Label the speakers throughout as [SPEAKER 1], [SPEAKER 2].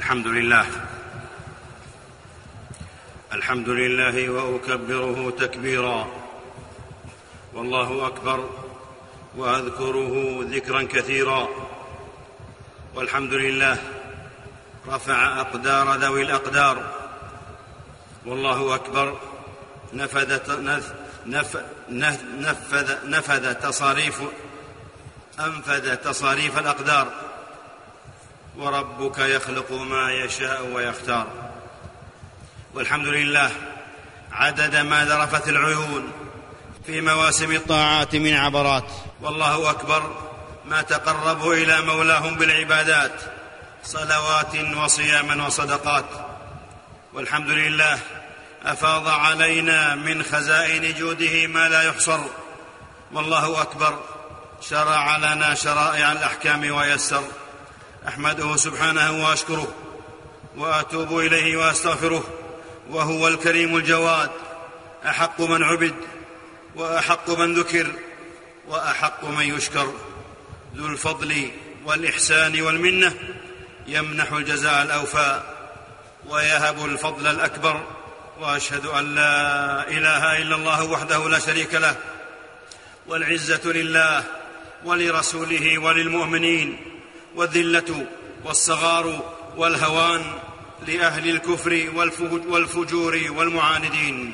[SPEAKER 1] الحمد لله وأكبره تكبيرا، والله أكبر وأذكره ذكرا كثيرا. والحمد لله رفع أقدار ذوي الأقدار، والله أكبر أنفذ تصاريف الأقدار. وربك يخلق ما يشاء ويختار. والحمد لله عدد ما ذرفت العيون في مواسم الطاعات من عبرات. والله أكبر ما تقربوا إلى مولاهم بالعبادات، صلوات وصياما وصدقات. والحمد لله أفاض علينا من خزائن جوده ما لا يحصر. والله أكبر شرع لنا شرائع الأحكام ويسر. أحمده سبحانه وأشكره وأتوب إليه وأستغفره، وهو الكريم الجواد، أحق من عبد وأحق من ذكر وأحق من يشكر، ذو الفضل والإحسان والمنة، يمنح الجزاء الأوفى ويهب الفضل الأكبر. وأشهد أن لا إله إلا الله وحده لا شريك له، والعزة لله ولرسوله وللمؤمنين، والذلة والصغار والهوان لأهل الكفر والفجور والمعاندين.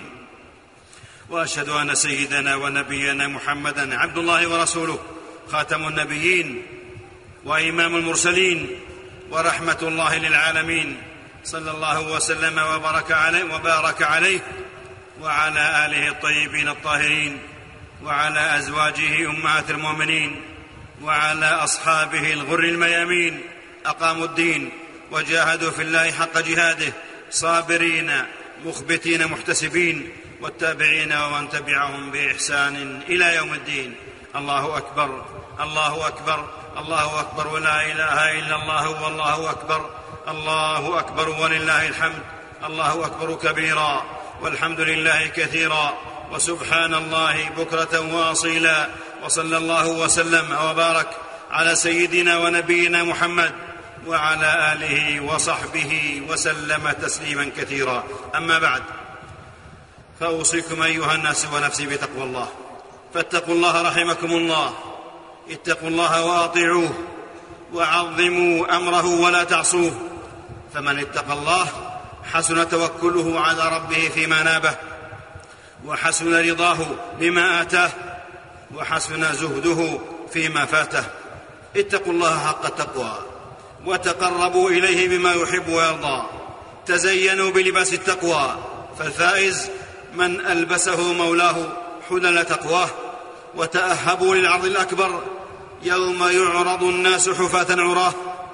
[SPEAKER 1] وأشهد أن سيدنا ونبينا محمدًا عبد الله ورسوله، خاتم النبيين وإمام المرسلين ورحمة الله للعالمين، صلى الله وسلم وبارك عليه وعلى آله الطيبين الطاهرين، وعلى أزواجه أمهات المؤمنين، وعلى أصحابه الغر الميامين، أقاموا الدين وجاهدوا في الله حق جهاده، صابرين مخبتين محتسبين، والتابعين ومن تبعهم بإحسان إلى يوم الدين. الله أكبر، الله أكبر، الله أكبر، ولا إله إلا الله، والله أكبر، الله أكبر ولله الحمد. الله أكبر كبيرا، والحمد لله كثيرا، وسبحان الله بكرة وأصيلا. وصلى الله وسلم وبارك على سيدنا ونبينا محمد وعلى آله وصحبه وسلم تسليما كثيرا. أما بعد، فأوصيكم أيها الناس ونفسي بتقوى الله. فاتقوا الله رحمكم الله، اتقوا الله وأطيعوه، وعظموا أمره ولا تعصوه. فمن اتقى الله حسن توكله على ربه فيما نابه، وحسن رضاه بما آتاه، وحسن زهده فيما فاته. اتقوا الله حق التقوى، وتقربوا إليه بما يحب ويرضى. تزينوا بلباس التقوى، فالفائز من ألبسه مولاه حلل تقواه. وتأهبوا للعرض الأكبر، يوم يعرض الناس حفاة عراه،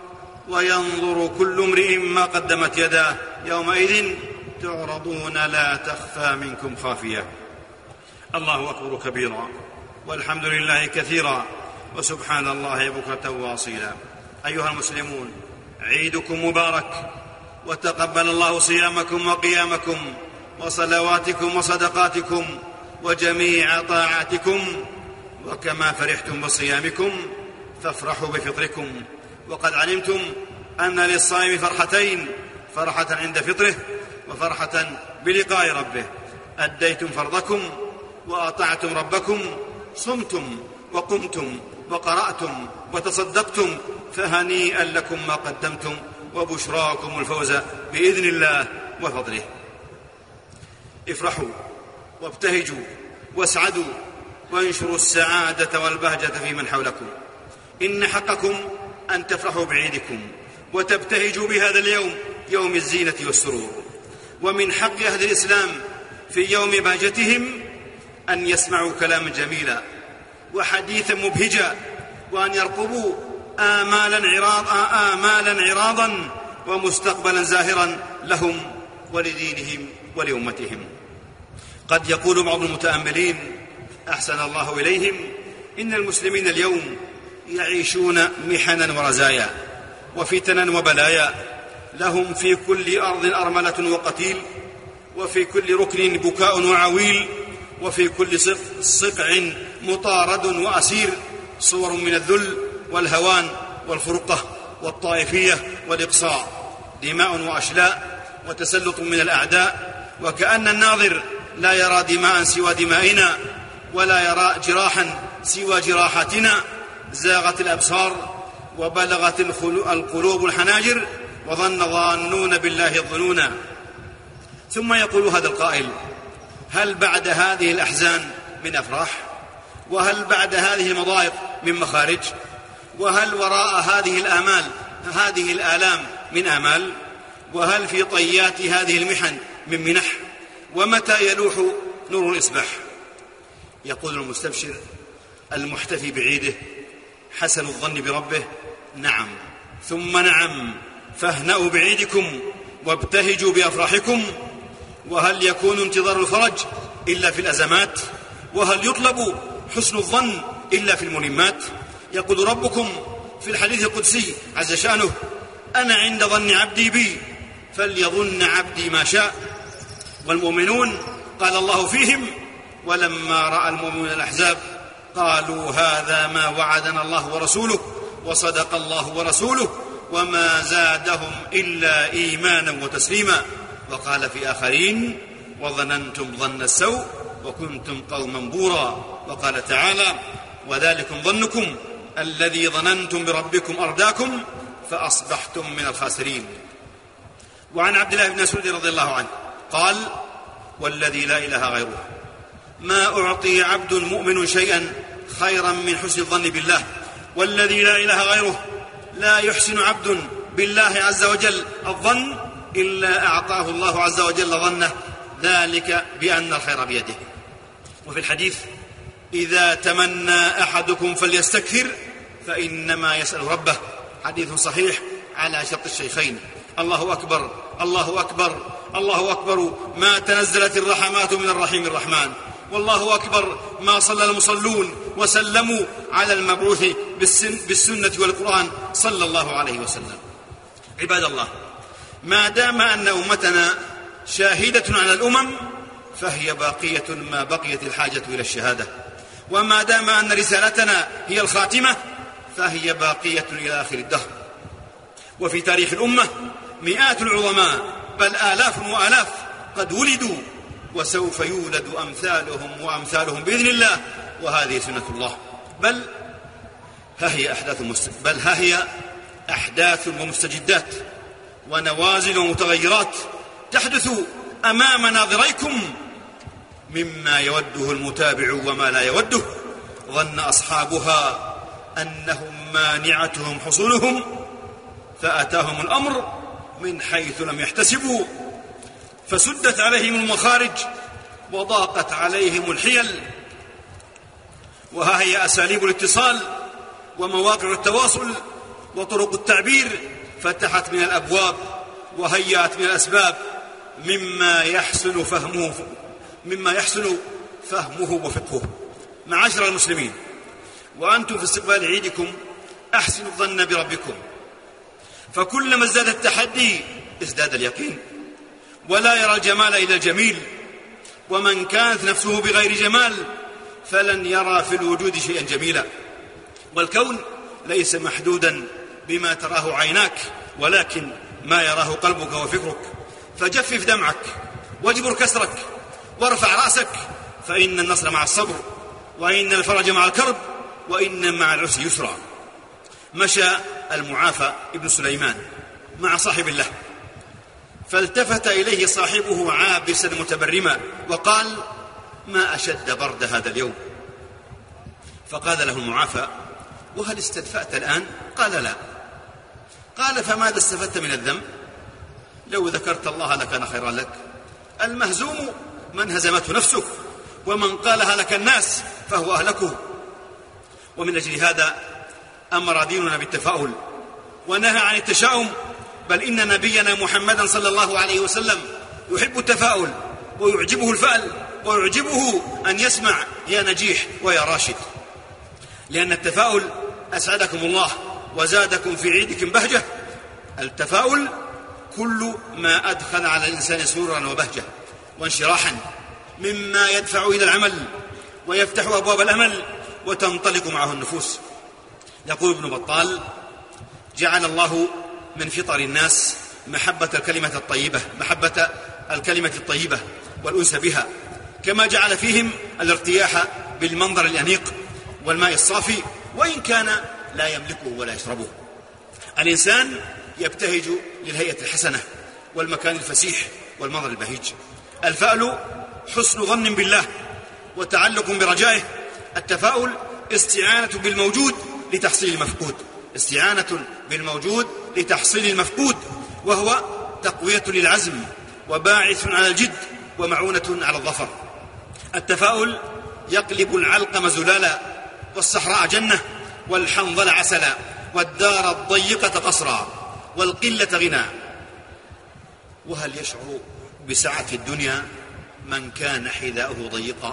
[SPEAKER 1] وينظر كل امرئ ما قدمت يداه، يومئذ تعرضون لا تخفى منكم خافية. الله أكبر كبيرا، والحمد لله كثيرا، وسبحان الله بكرة وأصيلا. أيها المسلمون، عيدكم مبارك، وتقبل الله صيامكم وقيامكم وصلواتكم وصدقاتكم وجميع طاعاتكم. وكما فرحتم بصيامكم فافرحوا بفطركم. وقد علمتم أن للصائم فرحتين: فرحة عند فطره، وفرحة بلقاء ربه. أديتم فرضكم وأطعتم ربكم، صمتم وقمتم وقرأتم وتصدقتم، فهنيئا لكم ما قدمتم، وبشراكم الفوز بإذن الله وفضله. افرحوا وابتهجوا واسعدوا، وانشروا السعادة والبهجة في من حولكم. إن حقكم أن تفرحوا بعيدكم وتبتهجوا بهذا اليوم، يوم الزينة والسرور. ومن حق أهل الإسلام في يوم بهجتهم أن يسمعوا كلاما جميلا وحديثا مبهجا، وأن يرقبوا آمالا عراضا ومستقبلا زاهرا لهم ولدينهم ولأمتهم. قد يقول بعض المتأملين أحسن الله إليهم: إن المسلمين اليوم يعيشون محنا ورزايا وفتنا وبلايا، لهم في كل أرض أرملة وقتيل، وفي كل ركن بكاء وعويل، وفي كل صقع مطارد وأسير، صور من الذل والهوان والفرقة والطائفية والإقصاء. دماء وأشلاء وتسلط من الأعداء، وكأن الناظر لا يرى دماء سوى دمائنا ولا يرى جراحا سوى جراحاتنا. زاغت الأبصار وبلغت القلوب الحناجر وظن الظانون بالله الظنونا. ثم يقول هذا القائل: هل بعد هذه الأحزان من أفراح؟ وهل بعد هذه المضايق من مخارج؟ وهل وراء هذه الآلام من آمال؟ وهل في طيات هذه المحن من منح؟ ومتى يلوح نور الإصباح؟ يقول المستبشر المحتفي بعيده: حسن الظن بربه، نعم ثم نعم، فاهنأوا بعيدكم وابتهجوا بأفراحكم. وهل يكون انتظار الفرج إلا في الأزمات؟ وهل يطلب حسن الظن إلا في الملمات؟ يقول ربكم في الحديث القدسي عز شأنه: أنا عند ظن عبدي بي فليظن عبدي ما شاء. والمؤمنون قال الله فيهم: ولما رأى المؤمنون الأحزاب قالوا هذا ما وعدنا الله ورسوله وصدق الله ورسوله وما زادهم إلا إيمانا وتسليما. وقال في آخرين: وظننتم ظن السوء وكنتم قوما بورا. وقال تعالى: وذلكم ظنكم الذي ظننتم بربكم أرداكم فأصبحتم من الخاسرين. وعن عبد الله بن مسعود رضي الله عنه قال: والذي لا إله غيره ما أعطي عبد مؤمن شيئا خيرا من حسن الظن بالله، والذي لا إله غيره لا يحسن عبد بالله عز وجل الظن إلا أعطاه الله عز وجل ظنه، ذلك بأن الخير بيده. وفي الحديث: إذا تمنى أحدكم فليستكثر فإنما يسأل ربه. حديث صحيح على شرط الشيخين. الله أكبر، الله أكبر، الله أكبر ما تنزلت الرحمات من الرحيم الرحمن، والله أكبر ما صلى المصلون وسلموا على المبعوث بالسنة والقرآن صلى الله عليه وسلم. عباد الله، ما دام أن أمتنا شاهدة على الأمم فهي باقية ما بقيت الحاجة إلى الشهادة، وما دام أن رسالتنا هي الخاتمة فهي باقية إلى آخر الدهر. وفي تاريخ الأمة مئات العظماء بل آلاف وآلاف قد ولدوا، وسوف يولد أمثالهم وأمثالهم بإذن الله، وهذه سنة الله. بل ها هي أحداث ومستجدات ونوازل ومتغيرات تحدث أمام ناظريكم مما يوده المتابع وما لا يوده. ظن أصحابها أنهم مانعتهم حصولهم فأتاهم الأمر من حيث لم يحتسبوا، فسدت عليهم المخارج وضاقت عليهم الحيل. وها هي أساليب الاتصال ومواقع التواصل وطرق التعبير فتحت من الأبواب وهيأت من الأسباب مما يحسن فهمه وفقهه. معاشر المسلمين، وأنتم في استقبال عيدكم أحسنوا الظن بربكم، فكلما ازداد التحدي ازداد اليقين، ولا يرى الجمال إلا الجميل، ومن كانت نفسه بغير جمال فلن يرى في الوجود شيئا جميلا. والكون ليس محدودا بما تراه عيناك، ولكن ما يراه قلبك وفكرك. فجفف دمعك واجبر كسرك وارفع رأسك، فإن النصر مع الصبر، وإن الفرج مع الكرب، وإن مع العسر يسرا. مشى المعافى ابن سليمان مع صاحب له، فالتفت إليه صاحبه عابسا متبرما وقال: ما أشد برد هذا اليوم. فقال له المعافى: وهل استدفأت الآن؟ قال: لا. قال: فماذا استفدت من الذنب؟ لو ذكرت الله لكان خيرا لك. المهزوم من هزمته نفسه، ومن قالها لك الناس فهو أهلكه. ومن أجل هذا أمر ديننا بالتفاؤل ونهى عن التشاؤم، بل إن نبينا محمدا صلى الله عليه وسلم يحب التفاؤل ويعجبه الفأل، ويعجبه أن يسمع يا نجيح ويا راشد، لأن التفاؤل أسعدكم الله وزادكم في عيدكم بهجة. التفاؤل كل ما أدخل على الإنسان سرورا وبهجة وانشراحا، مما يدفع إلى العمل ويفتح أبواب الأمل وتنطلق معه النفوس. يقول ابن بطال: جعل الله من فطر الناس محبة الكلمة الطيبة والأنس بها، كما جعل فيهم الارتياح بالمنظر الأنيق والماء الصافي وإن كان لا يملكه ولا يشربه. الإنسان يبتهج للهيئة الحسنة والمكان الفسيح والمنظر البهيج. الفأل حسن ظن بالله وتعلق برجائه. التفاؤل استعانة بالموجود لتحصيل المفقود، وهو تقوية للعزم وباعث على الجد ومعونة على الظفر. التفاؤل يقلب العلقم زلالا والصحراء جنة والحنظل عسلا والدار الضيقة قصرا والقلة غنى. وهل يشعر بسعة الدنيا من كان حذاؤه ضيقا؟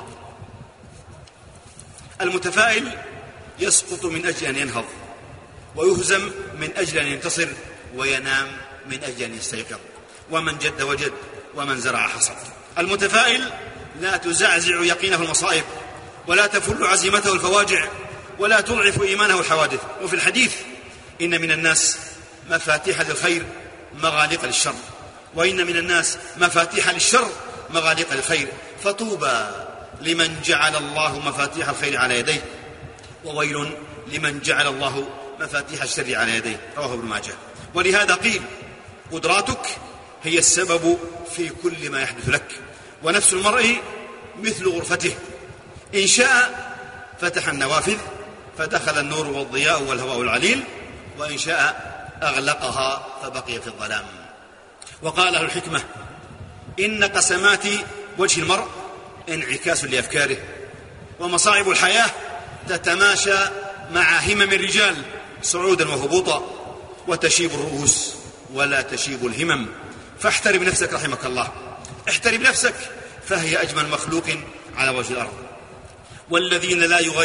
[SPEAKER 1] المتفائل يسقط من أجل أن ينهض، ويهزم من أجل أن ينتصر، وينام من أجل أن يستيقظ. ومن جد وجد ومن زرع حصد. المتفائل لا تزعزع يقينه المصائب، ولا تفل عزيمته الفواجع، ولا تضعف إيمانه الحوادث. وفي الحديث: إن من الناس مفاتيح للخير مغاليق للشر، وإن من الناس مفاتيح للشر مغاليق للخير، فطوبى لمن جعل الله مفاتيح الخير على يديه، وويل لمن جعل الله مفاتيح الشر على يديه. رواه ابن ماجه. ولهذا قيل: قدراتك هي السبب في كل ما يحدث لك، ونفس المرء مثل غرفته، إن شاء فتح النوافذ فدخل النور والضياء والهواء العليل، وإن شاء أغلقها فبقي في الظلام. وقال أهل الحكمة: إن قسمات وجه المرء انعكاس لأفكاره، ومصاعب الحياة تتماشى مع همم الرجال صعودا وهبوطا، وتشيب الرؤوس ولا تشيب الهمم. فاحترم نفسك رحمك الله، احترم نفسك فهي أجمل مخلوق على وجه الأرض. والذين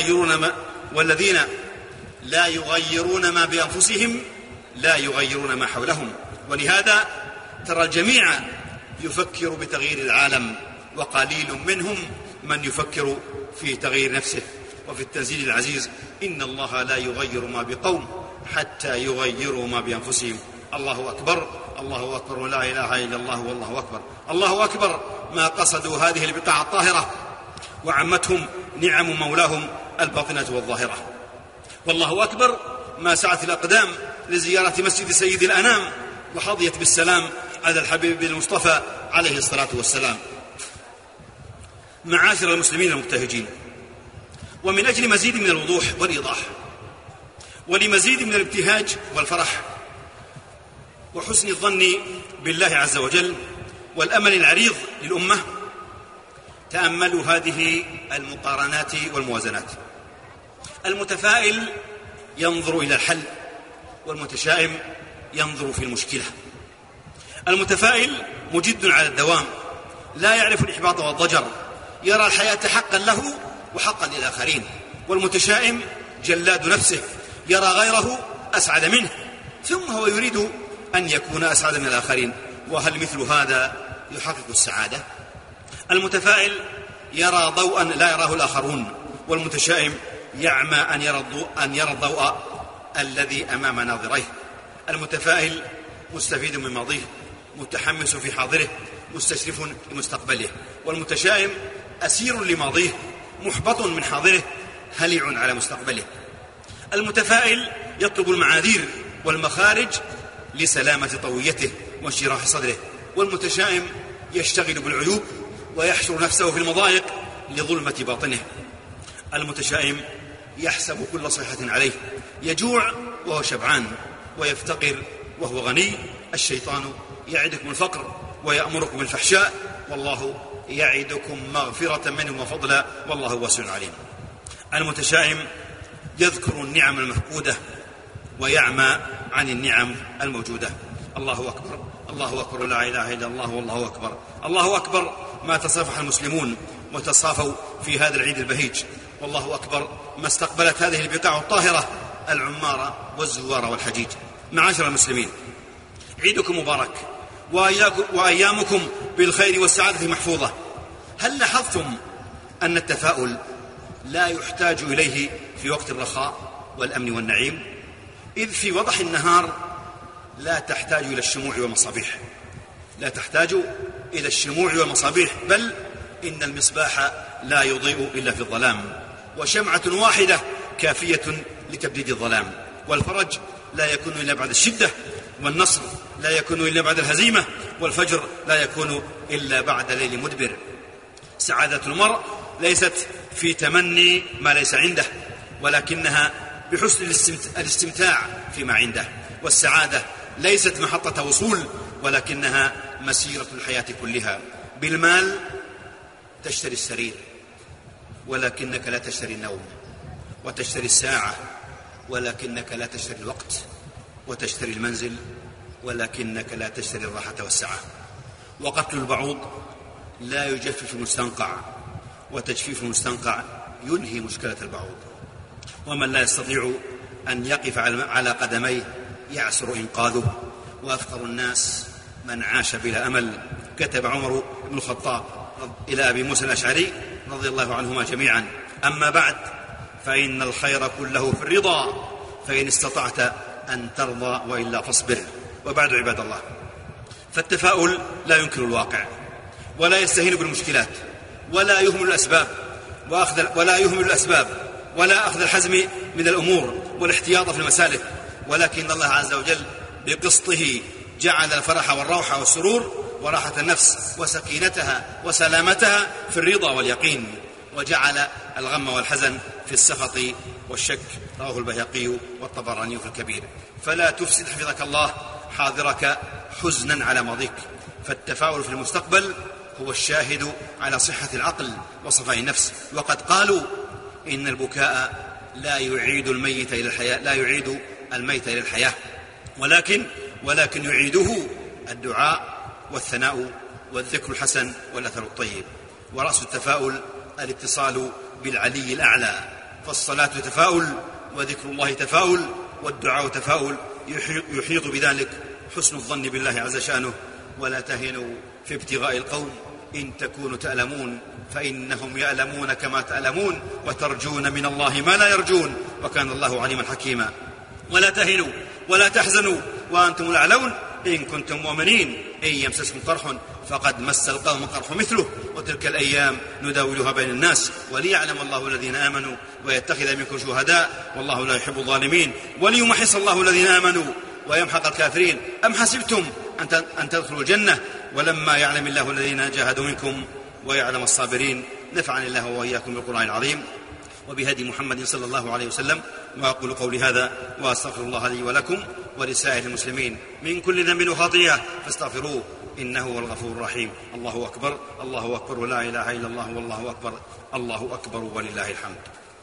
[SPEAKER 1] لا يغيرون ما بأنفسهم لا يغيرون ما حولهم. ولهذا ترى الجميع يفكر بتغيير العالم، وقليل منهم من يفكر في تغيير نفسه. وفي التنزيل العزيز: إن الله لا يغير ما بقوم حتى يغيروا ما بأنفسهم. الله أكبر، الله أكبر، ولا إله إلا الله، والله أكبر. الله أكبر ما قصدوا هذه البقاع الطاهرة وعمتهم نعم مولاهم الباطنة والظاهرة. والله أكبر ما سعت الأقدام لزيارة مسجد سيد الأنام وحظيت بالسلام على الحبيب المصطفى عليه الصلاة والسلام. معاشر المسلمين المبتهجين، ومن أجل مزيد من الوضوح والإيضاح، ولمزيد من الابتهاج والفرح وحسن الظن بالله عز وجل والأمل العريض للأمة، تأملوا هذه المقارنات والموازنات. المتفائل ينظر إلى الحل، والمتشائم ينظر في المشكلة. المتفائل مجد على الدوام، لا يعرف الإحباط والضجر، يرى الحياة حقا له وحقا للآخرين. والمتشائم جلاد نفسه، يرى غيره أسعد منه، ثم هو يريد أن يكون أسعد من الآخرين. وهل مثل هذا يحقق السعادة؟ المتفائل يرى ضوءا لا يراه الآخرون، والمتشائم يعمى أن يرى الضوء الذي أمام ناظريه. المتفائل مستفيد من ماضيه، متحمس في حاضره، مستشرف لمستقبله. والمتشائم أسير لماضيه، محبط من حاضره، هلع على مستقبله. المتفائل يطلب المعاذير والمخارج لسلامة طويته وانشراح صدره، والمتشائم يشتغل بالعيوب ويحشر نفسه في المضايق لظلمة باطنه. المتشائم يحسب كل صيحة عليه، يجوع وهو شبعان، ويفتقر وهو غني. الشيطان يعدكم الفقر ويأمركم بالفحشاء، والله يعدكم مغفرة منه وفضلا، والله واسع عليم. المتشائم يذكر النعم المفقودة ويعمى عن النعم الموجودة. الله أكبر، الله أكبر، لا إله إلا الله، والله أكبر. الله أكبر ما تصافح المسلمون وتصافوا في هذا العيد البهيج. والله أكبر ما استقبلت هذه البقاع الطاهرة العمار والزوار والحجيج. معاشر المسلمين، عيدكم مبارك، وأيامكم بالخير والسعادة محفوظة. هل لاحظتم أن التفاؤل لا يحتاج إليه في وقت الرخاء والأمن والنعيم؟ إذ في وضح النهار لا تحتاج إلى الشموع والمصابيح، لا تحتاج إلى الشموع والمصابيح، بل إن المصباح لا يضيء إلا في الظلام، وشمعة واحدة كافية لتبديد الظلام. والفرج لا يكون إلا بعد الشدة، والنصر لا يكون إلا بعد الهزيمة، والفجر لا يكون إلا بعد ليل مدبر. سعادة المرء ليست في تمني ما ليس عنده، ولكنها بحسن الاستمتاع فيما عنده. والسعادة ليست محطة وصول، ولكنها مسيرة الحياة كلها. بالمال تشتري السرير، ولكنك لا تشتري النوم، وتشتري الساعة، ولكنك لا تشتري الوقت، وتشتري المنزل، ولكنك لا تشتري الراحة والسعة. وقتل البعوض لا يجفف المستنقع، وتجفيف المستنقع ينهي مشكلة البعوض. ومن لا يستطيع أن يقف على قدميه يعسر إنقاذه. وأفقر الناس من عاش بلا أمل. كتب عمر بن الخطاب إلى أبي موسى الأشعري رضي الله عنهما جميعا: أما بعد فإن الخير كله في الرضا، فإن استطعت أن ترضى، وإلا فاصبر. وبعد عباد الله، فالتفاؤل لا ينكر الواقع، ولا يستهين بالمشكلات، ولا يهمل الأسباب، ولا أخذ الحزم من الأمور والاحتياط في المسالك، ولكن الله عز وجل بقسطه جعل الفرح والروح والسرور وراحة النفس وسكينتها وسلامتها في الرضا واليقين، وجعل الغم والحزن في السخط والشك. رواه البيهقي والطبراني في الكبير. فلا تفسد حفظك الله حاضرك حزنا على ماضيك، فالتفاؤل في المستقبل هو الشاهد على صحة العقل وصفاء النفس. وقد قالوا إن البكاء لا يعيد الميت إلى الحياة، ولكن يعيده الدعاء والثناء والذكر الحسن والأثر الطيب. ورأس التفاؤل الاتصال بالعلي الأعلى، فالصلاة تفاؤل، وذكر الله تفاؤل، والدعاء تفاؤل، يحيط بذلك حسن الظن بالله عز شأنه. ولا تهنوا في ابتغاء القوم إن تكونوا تألمون فإنهم يألمون كما تألمون، وترجون من الله ما لا يرجون، وكان الله عليما حكيما. ولا تهنوا ولا تحزنوا وأنتم الأعلون إن كنتم مؤمنين، إن يمسسكم قرح فقد مس القوم قرح مثله، وتلك الأيام نداولها بين الناس، وليعلم الله الذين آمنوا ويتخذ منكم شهداء، والله لا يحب الظالمين، وليمحص الله الذين آمنوا ويمحق الكافرين. أم حسبتم أن تدخلوا الجنة ولما يعلم الله الذين جاهدوا منكم ويعلم الصابرين. نفعني الله وإياكم بالقرآن العظيم وبهدي محمد صلى الله عليه وسلم. وأقول قولي هذا وأستغفر الله لي ولكم ولسائر المسلمين من كل ذنب وخطيئة فاستغفروه إنه هو الغفور الرحيم. الله أكبر، الله أكبر، ولا إله إلا الله، والله أكبر، الله أكبر، ولله الحمد.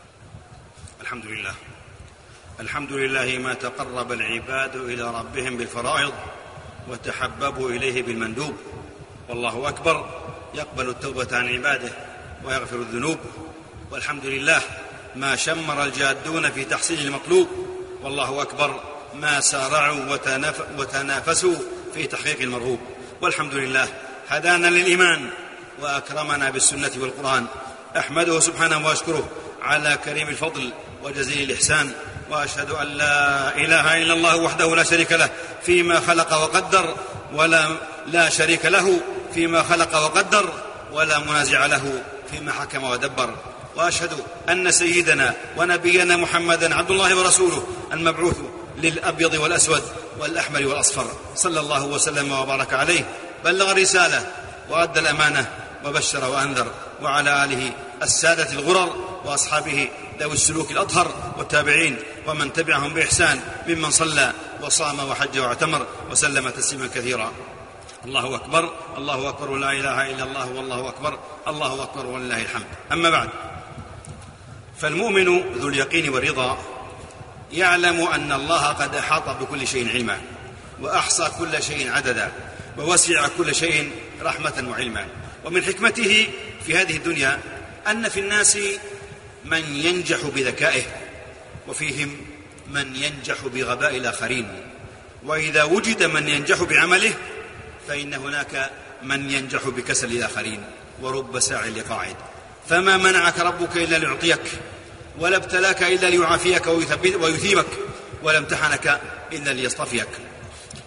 [SPEAKER 1] الحمد لله ما تقرب العباد إلى ربهم بالفرائض وتحببوا إليه بالمندوب. والله أكبر، يقبل التوبة عن عباده ويغفر الذنوب. والحمد لله ما شمر الجادون في تحصيل المطلوب. والله أكبر ما سارعوا وتنافسوا في تحقيق المرغوب. والحمد لله هدانا للإيمان وأكرمنا بالسنة والقرآن. أحمده سبحانه وأشكره على كريم الفضل وجزيل الإحسان، وأشهد أن لا إله إلا الله وحده لا شريك له فيما خلق وقدر، لا شريك له فيما خلق وقدر، ولا منازع له فيما حكم ودبر. وأشهد أن سيدنا ونبينا محمدا عبد الله ورسوله المبعوث للأبيض والأسود والأحمر والأصفر، صلى الله وسلم وبارك عليه. بلغ الرسالة وأدى الأمانة وبشر وأنذر، وعلى آله السادة الغرر وأصحابه ذوي السلوك الأطهر والتابعين ومن تبعهم بإحسان ممن صلى وصام وحج واعتمر وسلم تسليما كثيرا. الله أكبر، الله أكبر، لا إله إلا الله، والله أكبر، الله أكبر، ولله الحمد. أما بعد، فالمؤمن ذو اليقين والرضا يعلم أن الله قد أحاط بكل شيء علما، وأحصى كل شيء عددا، ووسع كل شيء رحمة وعلما. ومن حكمته في هذه الدنيا أن في الناس من ينجح بذكائه، وفيهم من ينجح بغباء الآخرين. وإذا وجد من ينجح بعمله فإن هناك من ينجح بكسل الآخرين، ورب ساع لقاعد. فما منعك ربك إلا ليعطيك، ولا ابتلاك إلا ليعافيك ويثيبك، ولا امتحنك إلا ليصطفيك.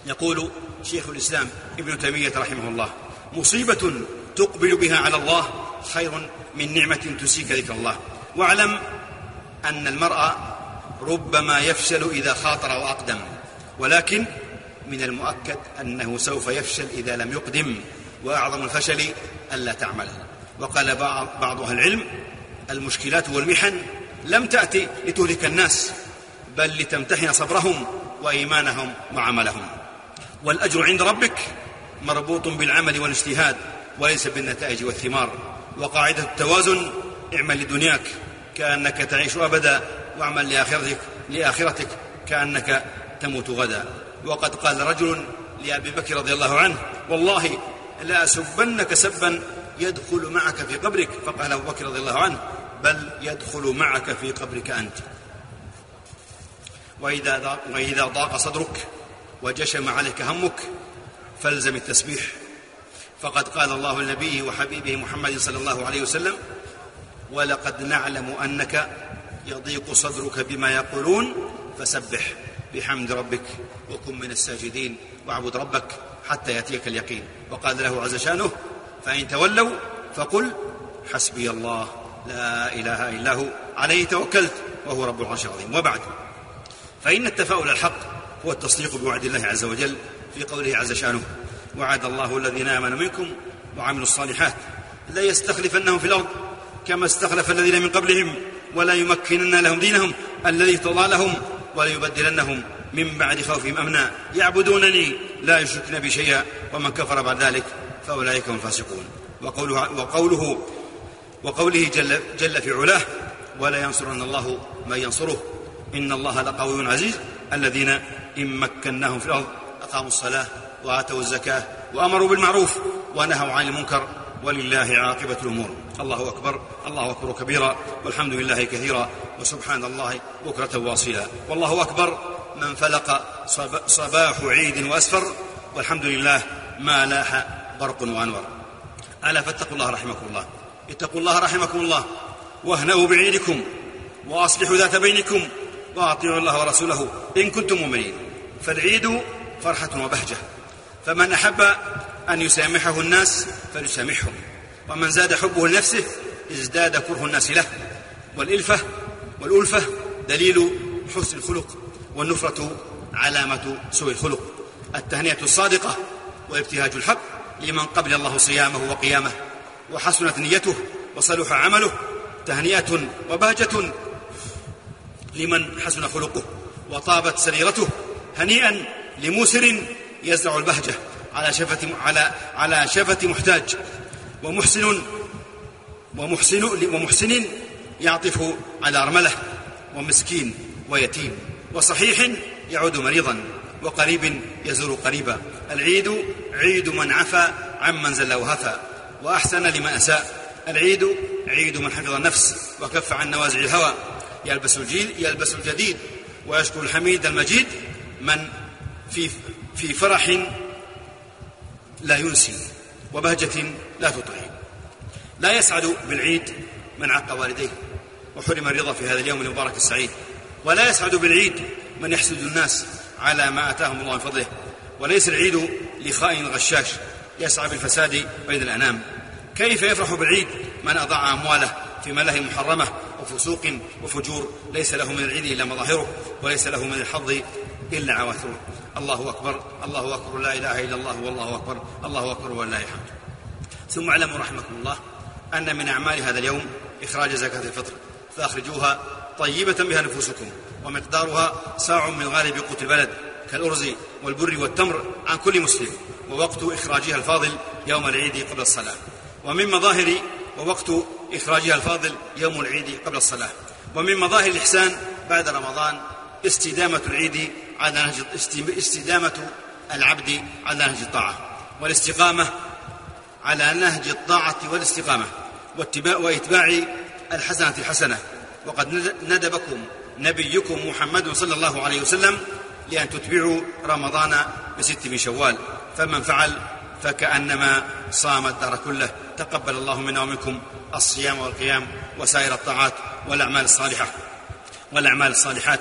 [SPEAKER 1] يقول شيخ الإسلام ابن تيمية رحمه الله: مصيبة تقبل بها على الله خير من نعمة تسيك ذكر الله. واعلم أن المرء ربما يفشل إذا خاطر وأقدم، ولكن من المؤكد أنه سوف يفشل إذا لم يقدم، وأعظم الفشل ألا تعمل. وقال بعض أهل العلم: المشكلات والمحن لم تأتي لتهلك الناس، بل لتمتحن صبرهم وإيمانهم وعملهم. والأجر عند ربك مربوط بالعمل والاجتهاد وليس بالنتائج والثمار. وقاعدة التوازن: اعمل لدنياك كأنك تعيش أبدا، واعمل لآخرتك كأنك تموت غدا. وقد قال رجل لأبي بكر رضي الله عنه: والله لا أسبنك سبا يدخل معك في قبرك. فقال أبو بكر رضي الله عنه: بل يدخل معك في قبرك أنت. وإذا ضاق صدرك وجشم عليك همك فالزم التسبيح، فقد قال الله لنبيه وحبيبه محمد صلى الله عليه وسلم: ولقد نعلم أنك يضيق صدرك بما يقولون فسبح بحمد ربك وكن من الساجدين واعبد ربك حتى يأتيك اليقين. وقال له عز شانه: فإن تولوا فقل حسبي الله لا إله إلا هو عليه توكلت وهو رب العرش العظيم. وبعد، فإن التفاؤل الحق هو التصديق بوعد الله عز وجل في قوله عز شانه: وعد الله الذين آمنوا منكم وعملوا الصالحات لا يستخلفنهم في الأرض كما استخلف الذين من قبلهم ولا يمكنن لهم دينهم الذي ارتضى لهم ولا يبدلنهم من بعد خوفهم أمنا يعبدونني لا يشركون بي شيئا ومن كفر بعد ذلك فأولئك هم الفاسقون. وقوله جل في علاه: ولا ينصرن الله من ينصره إن الله لقوي عزيز الذين إن مكناهم في الأرض أقاموا الصلاة وآتوا الزكاة وأمروا بالمعروف ونهوا عن المنكر ولله عاقبة الأمور. الله أكبر، الله أكبر كبيرا، والحمد لله كثيرا، وسبحان الله بكرة واصيلا. والله أكبر من فلق صباح عيد وأسفر، والحمد لله ما لاح برق وأنور. ألا فاتقوا الله رحمكم الله، اتقوا الله رحمكم الله، واهنأوا بعيدكم وأصلحوا ذات بينكم وأطيعوا الله ورسوله إن كنتم مؤمنين. فالعيد فرحة وبهجة، فمن أحب أن يسامحه الناس فليسامحهم، ومن زاد حبه لنفسه ازداد كره الناس له. والألفة دليل حسن الخلق، والنفرة علامة سوء الخلق. التهنئة الصادقة وابتهاج الحق لمن قبل الله صيامه وقيامه وحسنت نيته وصلح عمله، تهنئة وبهجة لمن حسن خلقه وطابت سريرته. هنيئا لموسر يزرع البهجة على شفة محتاج، ومحسن يعطف على أرملة، ومسكين ويتيم، وصحيح يعود مريضا، وقريب يزور قريبا. العيد عيد من عفا عمن زل وهفى وأحسن لمن أساء. العيد عيد من حفظ النفس وكف عن نوازع الهوى. يلبس الجديد ويشكر الحميد المجيد من في فرح لا ينسي وبهجة لا تطغي. لا يسعد بالعيد من عق والديه وحرم الرضا في هذا اليوم المبارك السعيد، ولا يسعد بالعيد من يحسد الناس على ما آتاهم الله من فضله. وليس العيد لخائن غشاش يسعى بالفساد بين الأنام. كيف يفرح بالعيد من أضاع أمواله في ملاهي محرمة وفسوق وفجور؟ ليس له من العيد إلا مظاهره، وليس له من الحظ إلا عواثره. الله أكبر، الله أكبر، لا إله إلا الله، والله أكبر، الله أكبر ولله الحمد. ثم اعلموا رحمكم الله أن من أعمال هذا اليوم إخراج زكاة الفطر، فأخرجوها طيبة بها نفوسكم، ومقدارها ساع من غالب قوت البلد كالأرز والبر والتمر عن كل مسلم، ووقت إخراجها الفاضل يوم العيد قبل الصلاة. ومن مظاهر ووقت إخراجها الفاضل يوم العيد قبل الصلاة. ومن مظاهر الإحسان بعد رمضان استدامة العبد على نهج الطاعة والاستقامة على نهج الطاعة والاستقامة وإتباع الحسنة الحسنة. وقد ندبكم نبيكم محمد صلى الله عليه وسلم لأن تتبعوا رمضان ب6 من شوال، فمن فعل فكأنما صام الدهر كله. تقبل الله منا ومنكم الصيام والقيام وسائر الطاعات والأعمال الصالحات،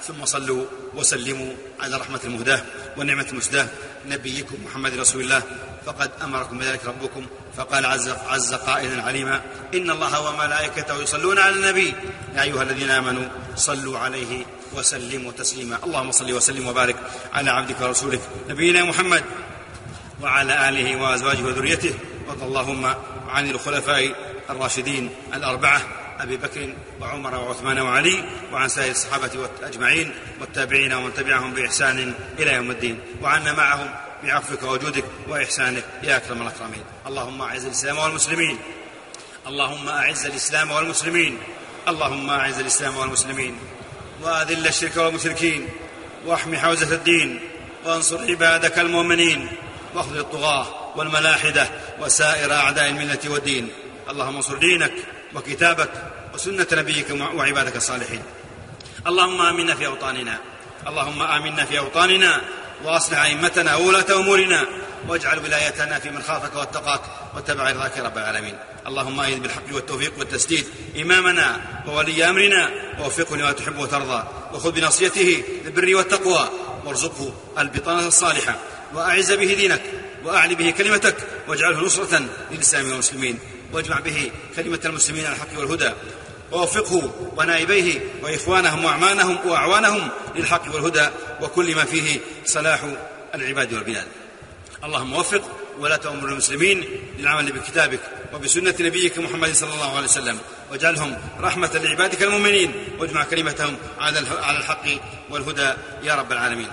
[SPEAKER 1] ثم صلوا وسلموا على رحمة المهداة والنعمة المسداة نبيكم محمد رسول الله، فقد أمركم بذلك ربكم، فقال عز قائلا عليما: إن الله وملائكته يصلون على النبي يا أيها الذين آمنوا صلوا عليه وسلموا تسليما. اللهم صل وسلم وبارك على عبدك ورسولك نبينا محمد وعلى آله وأزواجه وذريته، وارض اللهم عن الخلفاء الراشدين الأربعة أبي بكر وعمر وعثمان وعلي، وعن سائر الصحابة أجمعين والتابعين ومن تبعهم بإحسان إلى يوم الدين، وعنا معهم بعفوك وجودك وإحسانك يا أكرم الأكرمين. اللهم أعز الإسلام والمسلمين، اللهم أعز الإسلام والمسلمين، اللهم أعز الإسلام والمسلمين، وأذل الشرك والمشركين، واحم حوزة الدين، وانصر عبادك المؤمنين، واخذل الطغاة والملاحدة وسائر أعداء الملة والدين. اللهم انصر دينك وكتابك وسنة نبيك وعبادك الصالحين. اللهم آمنا في أوطاننا، اللهم آمنا في أوطاننا، وأصلح أئمتنا وولاة أمورنا، واجعل ولايتنا في من خافك واتقاك واتبع رضاك رب العالمين. اللهم أيد بالحق والتوفيق والتسديد إمامنا وولي أمرنا، ووفقه لما تحب وترضى، وخذ بنصيته للبر والتقوى، وارزقه البطانة الصالحة، وأعز به دينك، وأعلي به كلمتك، واجعله نصرة للإسلام والمسلمين، واجمع به كلمة المسلمين على الحق والهدى، ووفقه ونائبيه وإخوانهم وأعوانهم للحق والهدى وكل ما فيه صلاح العباد والبلاد. اللهم وفق ولاة أمور المسلمين للعمل بكتابك وبسنة نبيك محمد صلى الله عليه وسلم، واجعلهم رحمة لعبادك المؤمنين، واجمع كلمتهم على الحق والهدى يا رب العالمين.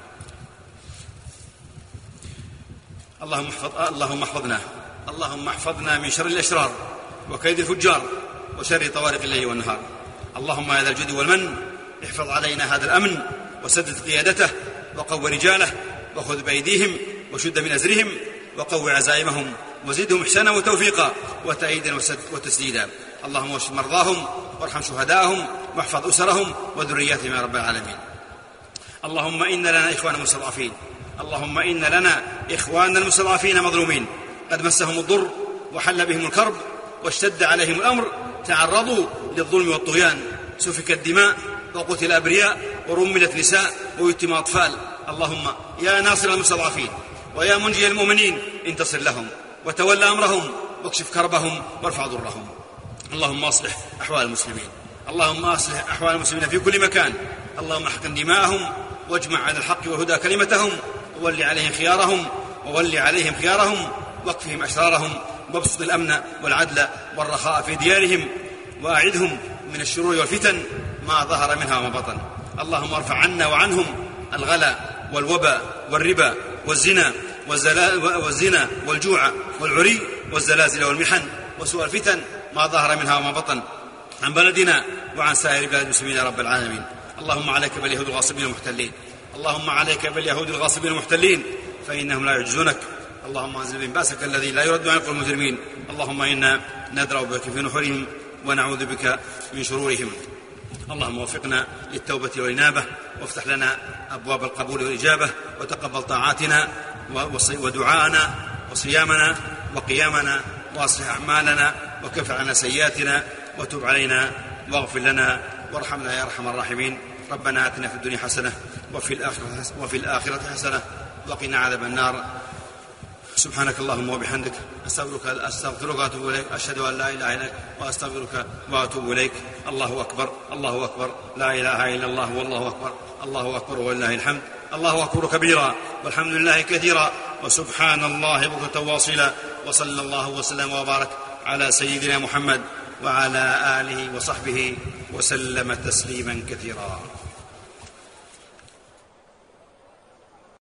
[SPEAKER 1] اللهم احفظنا من شر الأشرار وكيد الفجار وشر طوارق الليل والنهار. اللهم يا ذا الجود والمن احفظ علينا هذا الأمن، وسدد قيادته، وقو رجاله، وخذ بأيديهم، وشد من أزرهم، وقو عزائمهم، وزدهم إحسانا وتوفيقا وتأييدا وتسديدا. اللهم واشف مرضاهم، وارحم شهداءهم، واحفظ أسرهم وذرياتهم يا رب العالمين. اللهم إن لنا إخوانا مستضعفين، اللهم إن لنا إخوانا المستضعفين مظلومين قد مسهم الضر وحل بهم الكرب واشتد عليهم الأمر، تعرضوا للظلم والطغيان، سفكت الدماء وقتل أبرياء ورملت نساء ويتم أطفال. اللهم يا ناصر المستضعفين ويا منجي المؤمنين انتصر لهم وتولى أمرهم واكشف كربهم وارفع ضرهم. اللهم أصلح أحوال المسلمين، اللهم أصلح أحوال المسلمين في كل مكان. اللهم احقن دماءهم، واجمع على الحق والهدى كلمتهم، وولي عليهم خيارهم، واكفهم أشرارهم، وابسط الأمن والعدل والرخاء في ديارهم، وأعدهم من الشرور والفتن ما ظهر منها وما بطن. اللهم ارفع عنا وعنهم الغلا والوباء والربا والزنا والجوع والعري والزلازل والمحن وسوء الفتن ما ظهر منها وما بطن عن بلدنا وعن سائر بلاد المسلمين يا رب العالمين. اللهم عليك باليهود الغاصبين المحتلين، اللهم عليك باليهود الغاصبين المحتلين فإنهم لا يعجزونك. اللهم انزل بهم بأسك الذي لا يرد عن القوم المجرمين. اللهم إنا ندرأ بك في نحورهم ونعوذ بك من شرورهم. اللهم وفقنا للتوبة والإنابة، وافتح لنا أبواب القبول والإجابة، وتقبل طاعاتنا ودعاءنا وصيامنا وقيامنا، وأصلح أعمالنا، وكفر عنا سيئاتنا، وتب علينا، واغفر لنا، وارحمنا يا أرحم الراحمين. ربنا آتنا في الدنيا حسنة وفي الآخرة حسنة وقنا عذاب النار. سبحانك اللهم وبحمدك أستغفرك وأتوب إليك، أشهد أن لا إله إلا أنت وأستغفرك وأتوب إليك. الله أكبر، الله أكبر، لا إله إلا الله والله أكبر، الله أكبر ولله الحمد. الله أكبر كبيرا والحمد لله كثيرا وسبحان الله بكرة واصيلا. وصلى الله وسلم وبارك على سيدنا محمد وعلى آله وصحبه وسلم تسليما كثيرا.